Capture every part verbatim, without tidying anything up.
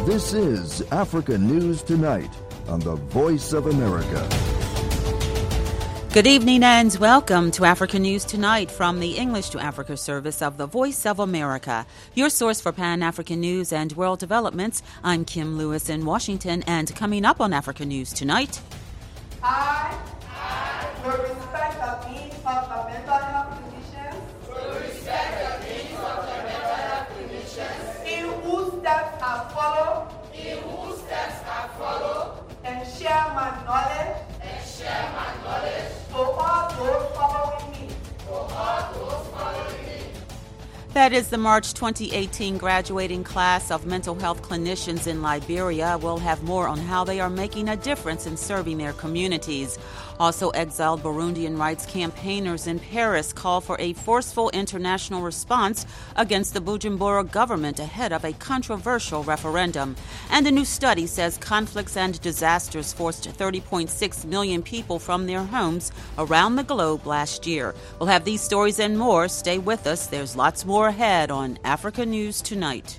This is Africa News Tonight on the Voice of America. Good evening and welcome to Africa News Tonight from the English to Africa service of the Voice of America. Your source for Pan-African news and world developments. I'm Kim Lewis in Washington, and coming up on Africa News Tonight. I, I will respect the needs of the mental health clinicians. Will respect the needs of the mental health clinicians. In whose steps I follow. In whose steps I follow. And share my knowledge. And share my knowledge. For all those following me. For all those following me. That is the March twenty eighteen graduating class of mental health clinicians in Liberia. We'll have more on how they are making a difference in serving their communities. Also, exiled Burundian rights campaigners in Paris call for a forceful international response against the Bujumbura government ahead of a controversial referendum. And a new study says conflicts and disasters forced thirty point six million people from their homes around the globe last year. We'll have these stories and more. Stay with us. There's lots more ahead on Africa News Tonight.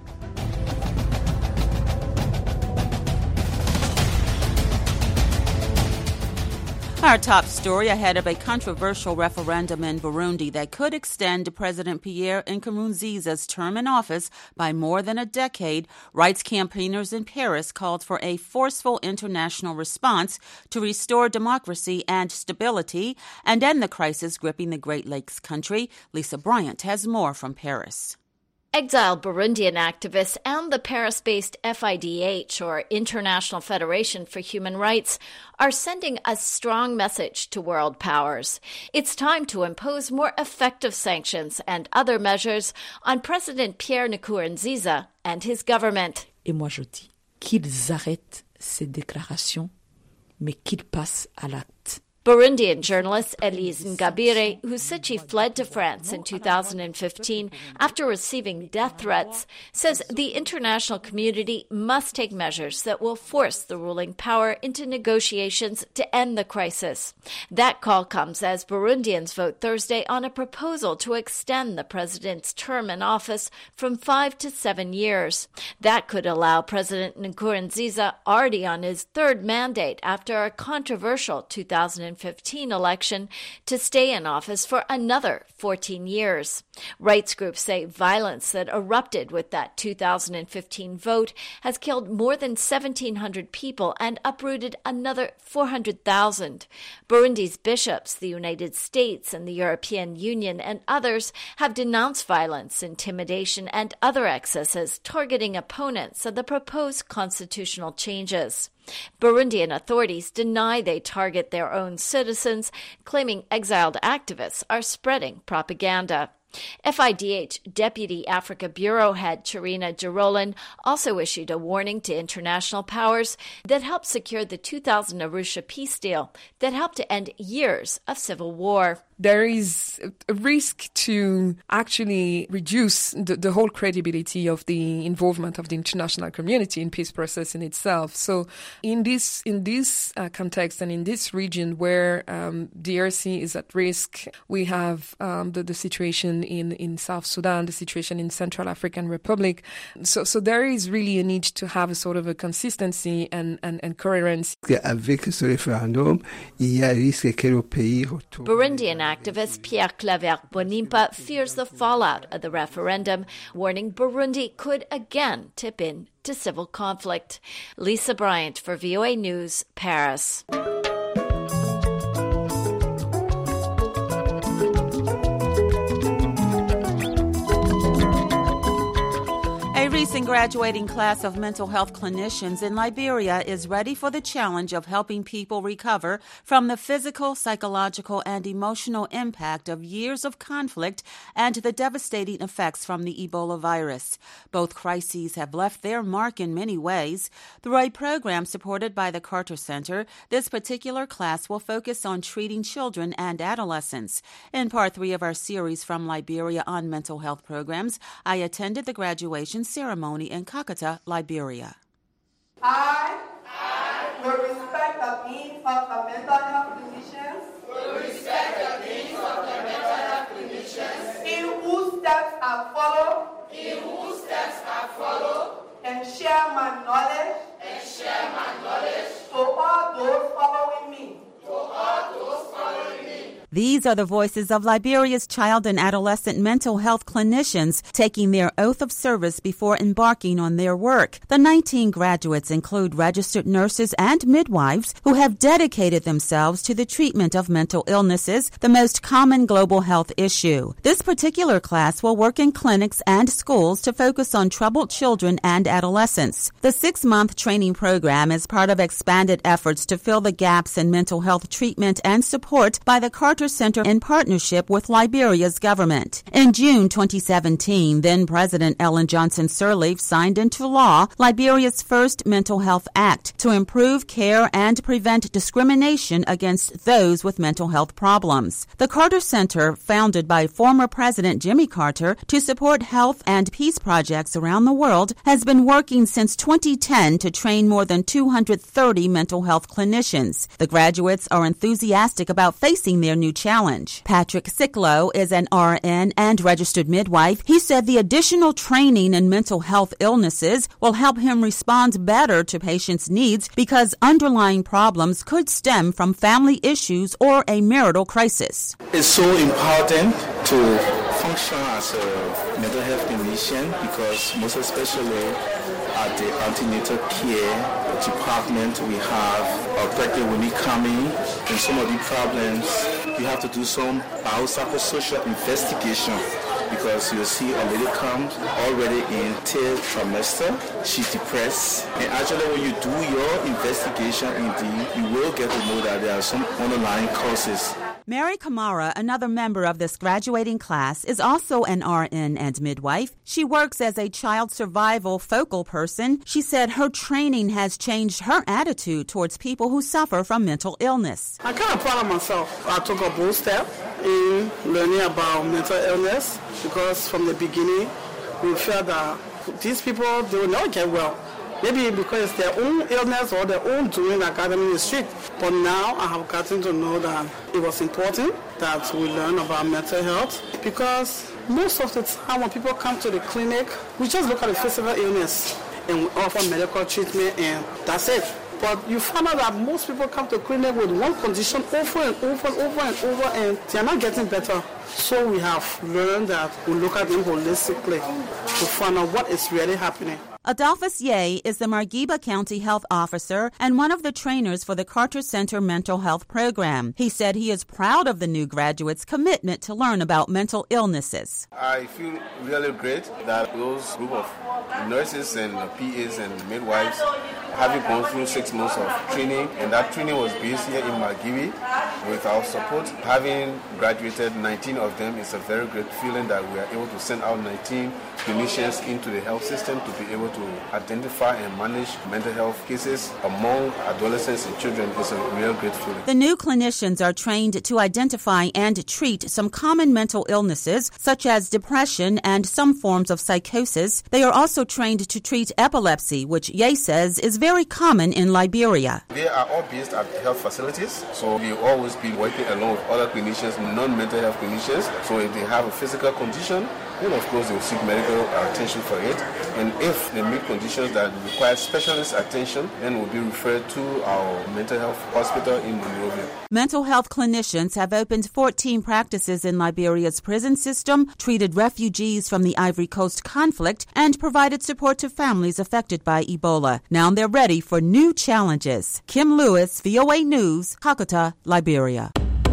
Our top story ahead of a controversial referendum in Burundi that could extend President Pierre Nkurunziza's term in office by more than a decade. Rights campaigners in Paris called for a forceful international response to restore democracy and stability and end the crisis gripping the Great Lakes country. Lisa Bryant has more from Paris. Exiled Burundian activists and the Paris-based F I D H, or International Federation for Human Rights, are sending a strong message to world powers. It's time to impose more effective sanctions and other measures on President Pierre Nkurunziza and his government. Et moi je dis qu'ils arrêtent ces déclarations, mais qu'ils passent à l'acte. Burundian journalist Elise Ngabire, who said she fled to France in two thousand fifteen after receiving death threats, says the international community must take measures that will force the ruling power into negotiations to end the crisis. That call comes as Burundians vote Thursday on a proposal to extend the president's term in office from five to seven years. That could allow President Nkurunziza, already on his third mandate after a controversial two thousand fifteen election, to stay in office for another fourteen years. Rights groups say violence that erupted with that two thousand fifteen vote has killed more than seventeen hundred people and uprooted another four hundred thousand. Burundi's bishops, the United States and the European Union and others have denounced violence, intimidation and other excesses targeting opponents of the proposed constitutional changes. Burundian authorities deny they target their own citizens, claiming exiled activists are spreading propaganda. F I D H Deputy Africa Bureau head Charina Jirolin also issued a warning to international powers that helped secure the two thousand Arusha peace deal that helped to end years of civil war. There is a risk to actually reduce the, the whole credibility of the involvement of the international community in peace process in itself. So in this in this uh, context and in this region where um, D R C is at risk, we have um, the, the situation in, in South Sudan, the situation in Central African Republic. So so there is really a need to have a sort of a consistency and, and, and coherence. Avec ce référendum, il y a risque que le pays retourne. Burundian activist Pierre Claver Bonimpa fears the fallout of the referendum, warning Burundi could again tip in to civil conflict. Lisa Bryant for V O A News, Paris. A recent graduating class of mental health clinicians in Liberia is ready for the challenge of helping people recover from the physical, psychological, and emotional impact of years of conflict and the devastating effects from the Ebola virus. Both crises have left their mark in many ways. Through a program supported by the Carter Center, this particular class will focus on treating children and adolescents. In part three of our series from Liberia on mental health programs, I attended the graduation ceremony in Kakata, Liberia. I, I will respect the needs of the mental health clinicians. Will respect the needs of the mental health clinicians. In whose steps I follow. In whose steps I follow. And share share my knowledge, and share my knowledge to all those following me. To all those following me. These are the voices of Liberia's child and adolescent mental health clinicians taking their oath of service before embarking on their work. The nineteen graduates include registered nurses and midwives who have dedicated themselves to the treatment of mental illnesses, the most common global health issue. This particular class will work in clinics and schools to focus on troubled children and adolescents. The six-month training program is part of expanded efforts to fill the gaps in mental health treatment and support by the Carter Center in partnership with Liberia's government. In June twenty seventeen, then-President Ellen Johnson Sirleaf signed into law Liberia's first Mental Health Act to improve care and prevent discrimination against those with mental health problems. The Carter Center, founded by former President Jimmy Carter to support health and peace projects around the world, has been working since twenty ten to train more than two hundred thirty mental health clinicians. The graduates are enthusiastic about facing their new challenge. Patrick Sicklow is an R N and registered midwife. He said the additional training in mental health illnesses will help him respond better to patients' needs because underlying problems could stem from family issues or a marital crisis. It's so important to function as a mental health clinician because most especially at the antenatal care department we have our pregnant women coming and some of the problems you have to do some biopsychosocial investigation because you see a lady comes already in third trimester, she's depressed, and actually when you do your investigation indeed, you will get to know that there are some underlying causes. Mary Kamara, another member of this graduating class, is also an R N and midwife. She works as a child survival focal person. She said her training has changed her attitude towards people who suffer from mental illness. I kind of proud of myself. I took a bold step in learning about mental illness because from the beginning we felt that these people, they will not get well. Maybe because it's their own illness or their own doing that got them in the street. But now I have gotten to know that it was important that we learn about mental health because most of the time when people come to the clinic, we just look at the physical illness and we offer medical treatment and that's it. But you find out that most people come to clinic with one condition over and over and over and over and they are not getting better. So we have learned that we look at them holistically to find out what is really happening. Adolphus Ye is the Margiba County Health Officer and one of the trainers for the Carter Center Mental Health Program. He said he is proud of the new graduates' commitment to learn about mental illnesses. I feel really great that those group of nurses and P As and midwives having gone through six months of training, and that training was based here in Margibi with our support. Having graduated nineteen of them, it's a very great feeling that we are able to send out nineteen clinicians into the health system to be able to identify and manage mental health cases among adolescents and children. Is a real great feeling. The new clinicians are trained to identify and treat some common mental illnesses, such as depression and some forms of psychosis. They are also trained to treat epilepsy, which Ye says is very common in Liberia. They are all based at health facilities, so we always be working along with other clinicians, non-mental health clinicians. So if they have a physical condition, then of course they will seek medical attention for it. And if they meet conditions that require specialist attention, then will be referred to our mental health hospital in Monrovia. Mental health clinicians have opened fourteen practices in Liberia's prison system, treated refugees from the Ivory Coast conflict, and provided support to families affected by Ebola. Now they're ready for new challenges. Kim Lewis, V O A News, Hakata, Liberia.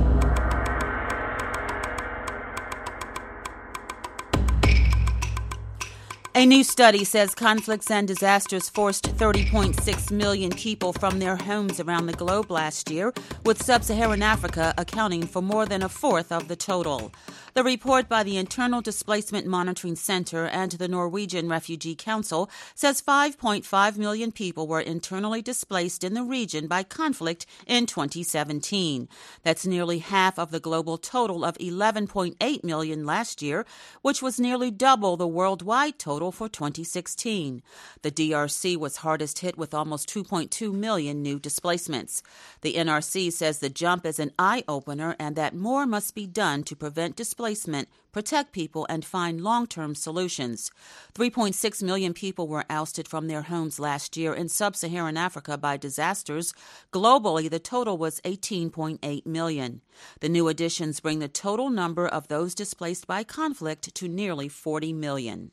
A new study says conflicts and disasters forced thirty point six million people from their homes around the globe last year, with sub-Saharan Africa accounting for more than a fourth of the total. The report by the Internal Displacement Monitoring Center and the Norwegian Refugee Council says five point five million people were internally displaced in the region by conflict in twenty seventeen. That's nearly half of the global total of eleven point eight million last year, which was nearly double the worldwide total for twenty sixteen. The D R C was hardest hit with almost two point two million new displacements. The N R C says the jump is an eye-opener and that more must be done to prevent displacement displacement, protect people, and find long-term solutions. three point six million people were ousted from their homes last year in sub-Saharan Africa by disasters. Globally, the total was eighteen point eight million. The new additions bring the total number of those displaced by conflict to nearly forty million.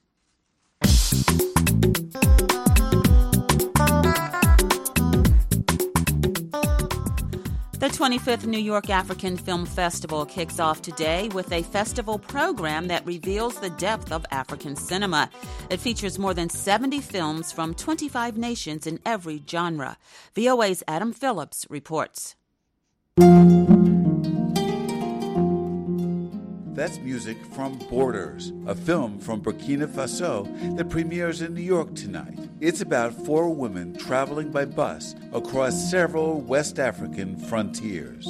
The twenty-fifth New York African Film Festival kicks off today with a festival program that reveals the depth of African cinema. It features more than seventy films from twenty-five nations in every genre. V O A's Adam Phillips reports. That's music from Borders, a film from Burkina Faso that premieres in New York tonight. It's about four women traveling by bus across several West African frontiers.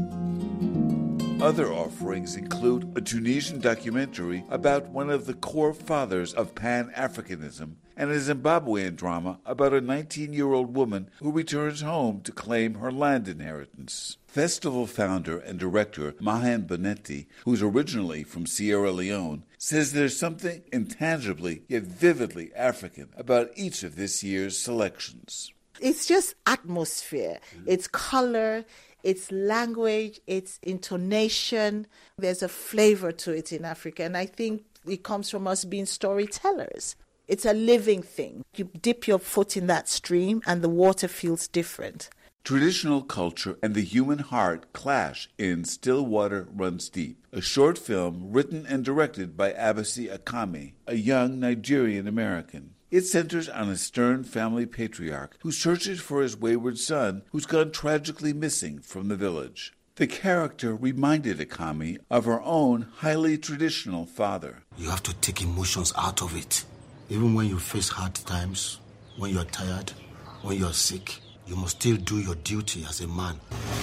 Other offerings include a Tunisian documentary about one of the core fathers of Pan-Africanism and a Zimbabwean drama about a nineteen-year-old woman who returns home to claim her land inheritance. Festival founder and director Mahan Benetti, who's originally from Sierra Leone, says there's something intangibly yet vividly African about each of this year's selections. It's just atmosphere, it's color, it's language, it's intonation. There's a flavor to it in Africa, and I think it comes from us being storytellers. It's a living thing. You dip your foot in that stream and the water feels different. Traditional culture and the human heart clash in Still Water Runs Deep, a short film written and directed by Abasi Akami, a young Nigerian-American. It centers on a stern family patriarch who searches for his wayward son who's gone tragically missing from the village. The character reminded Akami of her own highly traditional father. You have to take emotions out of it. Even when you face hard times, when you're tired, when you're sick, you must still do your duty as a man.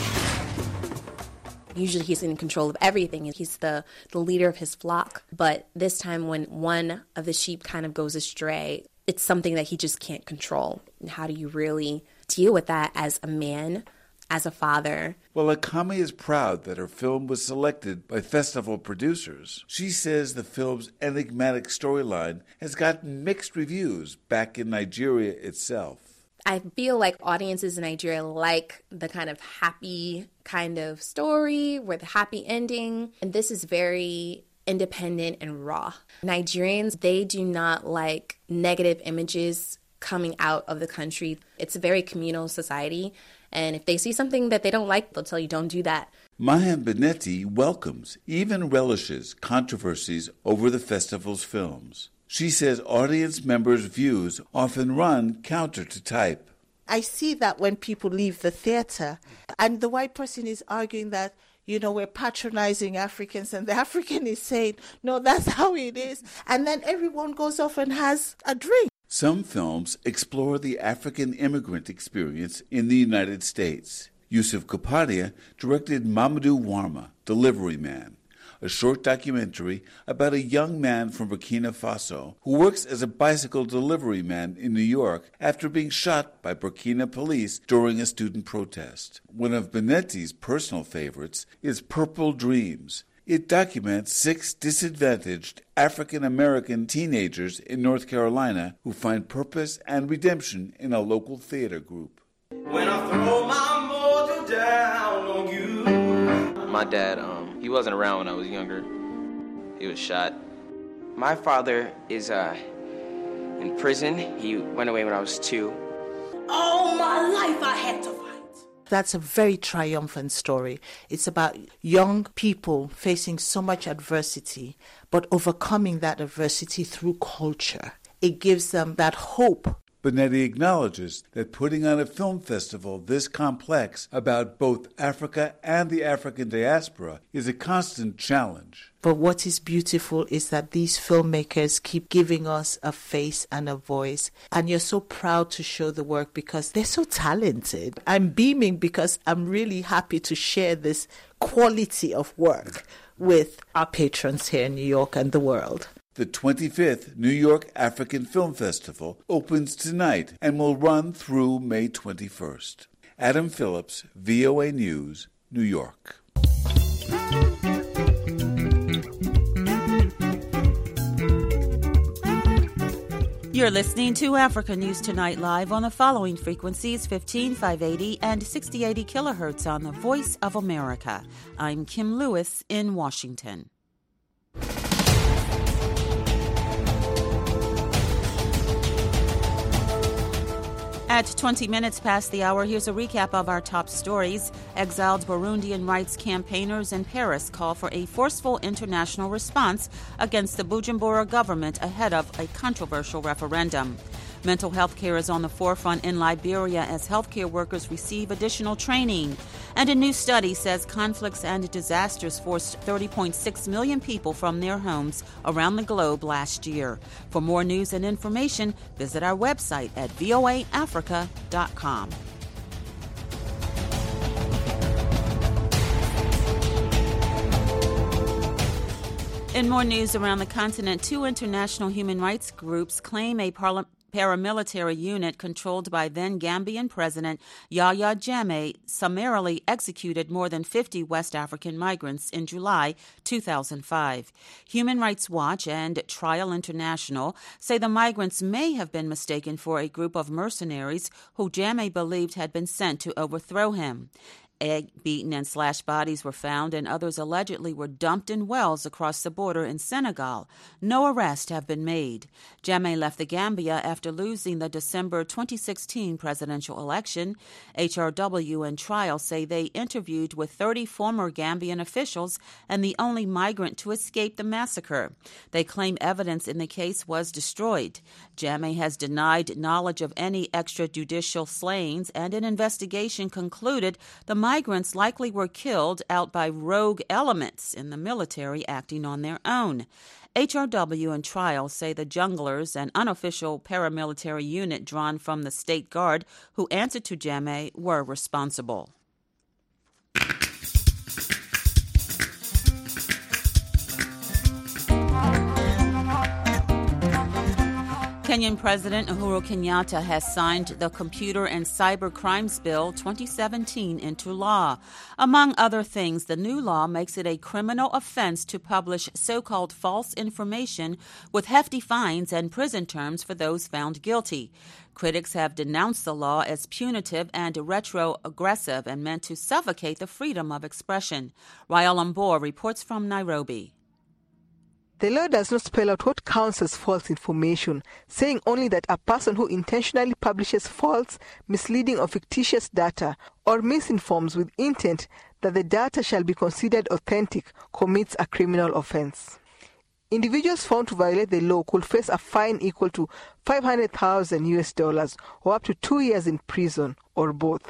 Usually he's in control of everything. He's the, the leader of his flock. But this time when one of the sheep kind of goes astray, it's something that he just can't control. And how do you really deal with that as a man, as a father? Well, Akami is proud that her film was selected by festival producers. She says the film's enigmatic storyline has gotten mixed reviews back in Nigeria itself. I feel like audiences in Nigeria like the kind of happy kind of story with a happy ending. And this is very independent and raw. Nigerians, they do not like negative images coming out of the country. It's a very communal society. And if they see something that they don't like, they'll tell you, don't do that. Mahan Benetti welcomes, even relishes, controversies over the festival's films. She says audience members' views often run counter to type. I see that when people leave the theater and the white person is arguing that, you know, we're patronizing Africans, and the African is saying, no, that's how it is. And then everyone goes off and has a drink. Some films explore the African immigrant experience in the United States. Yusuf Kapadia directed Mamadou Warma, Delivery Man, a short documentary about a young man from Burkina Faso who works as a bicycle delivery man in New York after being shot by Burkina police during a student protest. One of Benetti's personal favorites is Purple Dreams. It documents six disadvantaged African-American teenagers in North Carolina who find purpose and redemption in a local theater group. When I throw my motor down on you. My dad, um, he wasn't around when I was younger. He was shot. My father is uh, in prison. He went away when I was two. All my life I had to fight. That's a very triumphant story. It's about young people facing so much adversity, but overcoming that adversity through culture. It gives them that hope. Benetti acknowledges that putting on a film festival this complex about both Africa and the African diaspora is a constant challenge. But what is beautiful is that these filmmakers keep giving us a face and a voice. And you're so proud to show the work because they're so talented. I'm beaming because I'm really happy to share this quality of work with our patrons here in New York and the world. The twenty-fifth New York African Film Festival opens tonight and will run through May twenty-first. Adam Phillips, V O A News, New York. You're listening to Africa News Tonight live on the following frequencies: fifteen five eighty and sixty eighty kilohertz on the Voice of America. I'm Kim Lewis in Washington. At twenty minutes past the hour, here's a recap of our top stories. Exiled Burundian rights campaigners in Paris call for a forceful international response against the Bujumbura government ahead of a controversial referendum. Mental health care is on the forefront in Liberia as healthcare workers receive additional training. And a new study says conflicts and disasters forced thirty point six million people from their homes around the globe last year. For more news and information, visit our website at voa africa dot com. In more news around the continent, two international human rights groups claim a parliament paramilitary unit controlled by then Gambian President Yahya Jammeh summarily executed more than fifty West African migrants in July two thousand five. Human Rights Watch and Trial International say the migrants may have been mistaken for a group of mercenaries who Jammeh believed had been sent to overthrow him. Egg, beaten, and slashed bodies were found, and others allegedly were dumped in wells across the border in Senegal. No arrests have been made. Jammeh left the Gambia after losing the December twenty sixteen presidential election. H R W and Trial say they interviewed with thirty former Gambian officials and the only migrant to escape the massacre. They claim evidence in the case was destroyed. Jammeh has denied knowledge of any extrajudicial slayings, and an investigation concluded the migrants likely were killed out by rogue elements in the military acting on their own. H R W and Trial say the Junglers, an unofficial paramilitary unit drawn from the State Guard who answered to Jammeh, were responsible. Kenyan President Uhuru Kenyatta has signed the Computer and Cyber Crimes Bill twenty seventeen into law. Among other things, the new law makes it a criminal offense to publish so-called false information with hefty fines and prison terms for those found guilty. Critics have denounced the law as punitive and retrogressive and meant to suffocate the freedom of expression. Rael Ambor reports from Nairobi. The law does not spell out what counts as false information, saying only that a person who intentionally publishes false, misleading or fictitious data or misinforms with intent that the data shall be considered authentic commits a criminal offense. Individuals found to violate the law could face a fine equal to five hundred thousand U S dollars or up to two years in prison or both.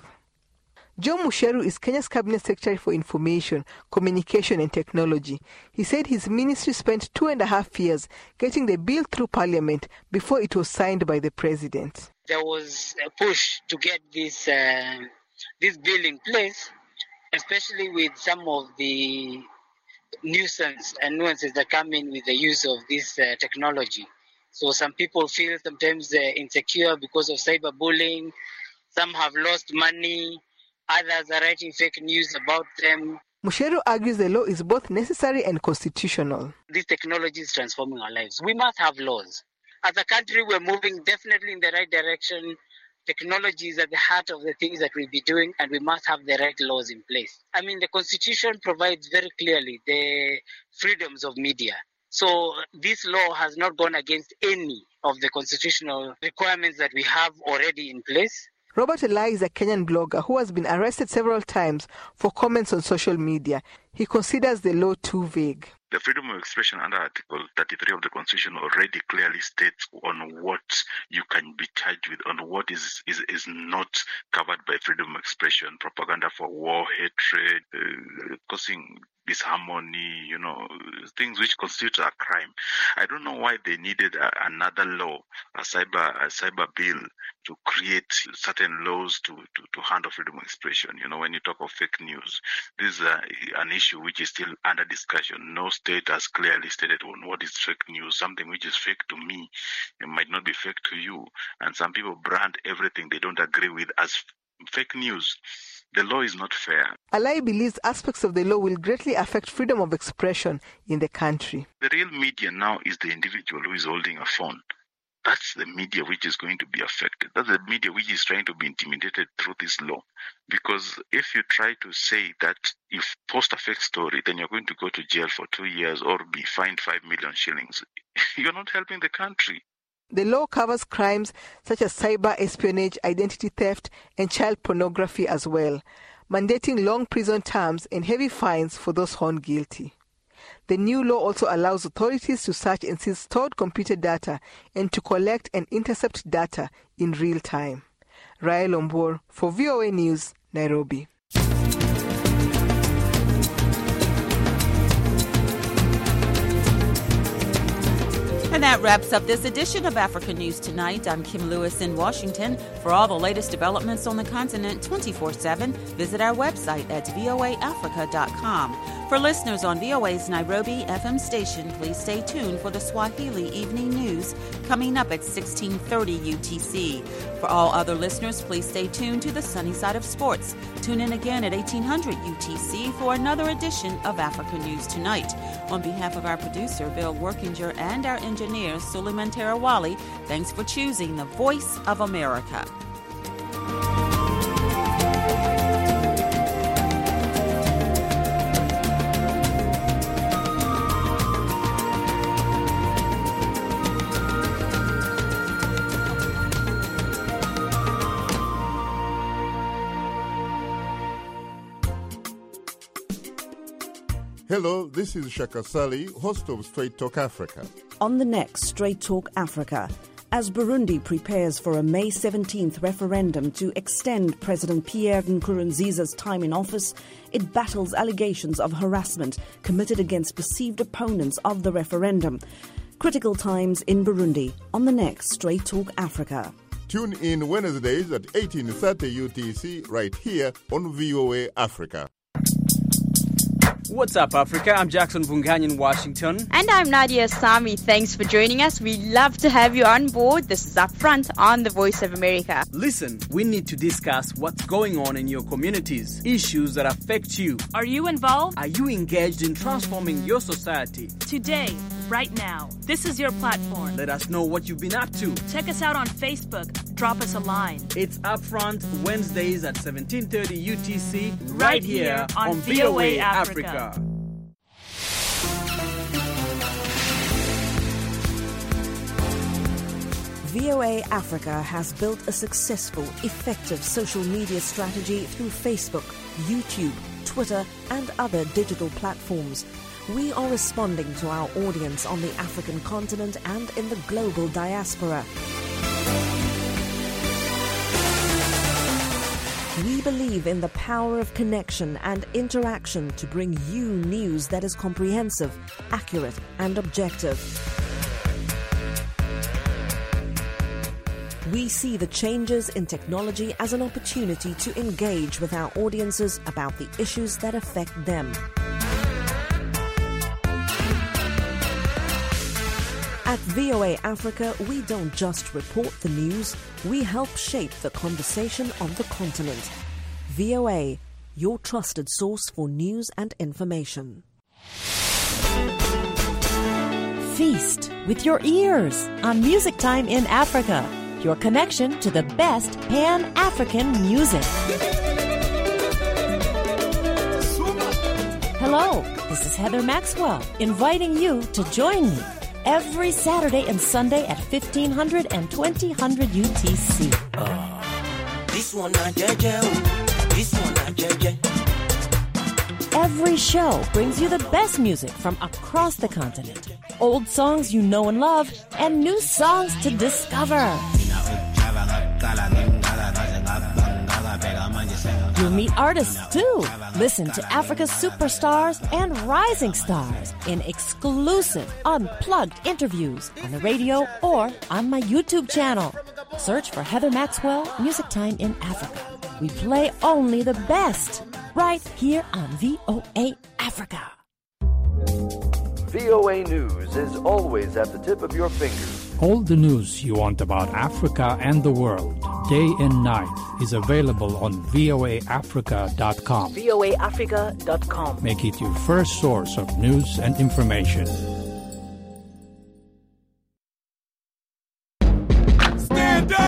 Joe Musheru is Kenya's Cabinet Secretary for Information, Communication and Technology. He said his ministry spent two and a half years getting the bill through Parliament before it was signed by the President. There was a push to get this uh, this bill in place, especially with some of the nuisance and nuances that come in with the use of this uh, technology. So some people feel sometimes uh, insecure because of cyberbullying. Some have lost money. Others are writing fake news about them. Musheru argues the law is both necessary and constitutional. This technology is transforming our lives. We must have laws. As a country, we're moving definitely in the right direction. Technology is at the heart of the things that we'll be doing, and we must have the right laws in place. I mean, the Constitution provides very clearly the freedoms of media. So this law has not gone against any of the constitutional requirements that we have already in place. Robert Elai is a Kenyan blogger who has been arrested several times for comments on social media. He considers the law too vague. The freedom of expression under Article thirty-three of the Constitution already clearly states on what you can be charged with, on what is, is, is not covered by freedom of expression: propaganda for war, hatred, uh, causing disharmony, you know, things which constitute a crime. I don't know why they needed a, another law, a cyber a cyber bill, to create certain laws to, to, to handle freedom of expression. You know, when you talk of fake news, this is a, an issue which is still under discussion. No state has clearly stated on what is fake news. Something which is fake to me, it might not be fake to you. And some people brand everything they don't agree with as fake news. The law is not fair. Alai believes aspects of the law will greatly affect freedom of expression in the country. The real media now is the individual who is holding a phone. that's the media which is going to be affected. That's the media which is trying to be intimidated through this law. Because if you try to say that if post a fake story, then you're going to go to jail for two years or be fined five million shillings, you're not helping the country. The law covers crimes such as cyber espionage, identity theft, and child pornography as well, mandating long prison terms and heavy fines for those found guilty. The new law also allows authorities to search and seize stored computer data and to collect and intercept data in real time. Rael Ombor for V O A News, Nairobi. And that wraps up this edition of Africa News Tonight. I'm Kim Lewis in Washington. For all the latest developments on the continent twenty-four seven, visit our website at voa africa dot com. For listeners on V O A's Nairobi F M station, please stay tuned for the Swahili Evening News coming up at sixteen thirty U T C. For all other listeners, please stay tuned to the Sunny Side of Sports. Tune in again at eighteen hundred U T C for another edition of Africa News Tonight. On behalf of our producer, Bill Workinger, and our engineer, Suleiman Terawali, thanks for choosing the Voice of America. Hello, this is Shaka Sali, host of Straight Talk Africa. On the next Straight Talk Africa, as Burundi prepares for a May seventeenth referendum to extend President Pierre Nkurunziza's time in office, it battles allegations of harassment committed against perceived opponents of the referendum. Critical times in Burundi on the next Straight Talk Africa. Tune in Wednesdays at eighteen thirty U T C right here on V O A Africa. What's up, Africa? I'm Jackson Vunganya in Washington. And I'm Nadia Sami. Thanks for joining us. We love to have you on board. This is Up Front on The Voice of America. Listen, we need to discuss what's going on in your communities, issues that affect you. Are you involved? Are you engaged in transforming your society? Today, right now, this is your platform. Let us know what you've been up to. Check us out on Facebook. Drop us a line. It's Upfront Wednesdays at seventeen thirty U T C right, right here on, on V O A Africa. Africa. V O A Africa has built a successful, effective social media strategy through Facebook, YouTube, Twitter, and other digital platforms. We are responding to our audience on the African continent and in the global diaspora. We believe in the power of connection and interaction to bring you news that is comprehensive, accurate, and objective. We see the changes in technology as an opportunity to engage with our audiences about the issues that affect them. At V O A Africa, we don't just report the news, we help shape the conversation on the continent. V O A, your trusted source for news and information. Feast with your ears on Music Time in Africa, your connection to the best Pan-African music. Hello, this is Heather Maxwell, inviting you to join me every Saturday and Sunday at fifteen hundred and twenty hundred U T C. Uh, this one not J J. This one not J J. Every show brings you the best music from across the continent. Old songs you know and love, and new songs to discover. You'll meet artists too. Listen to Africa's superstars and rising stars in exclusive, unplugged interviews on the radio or on my YouTube channel. Search for Heather Maxwell, Music Time in Africa. We play only the best right here on V O A Africa. V O A News is always at the tip of your fingers. All the news you want about Africa and the world, day and night, is available on V O A Africa dot com. V O A Africa dot com. Make it your first source of news and information.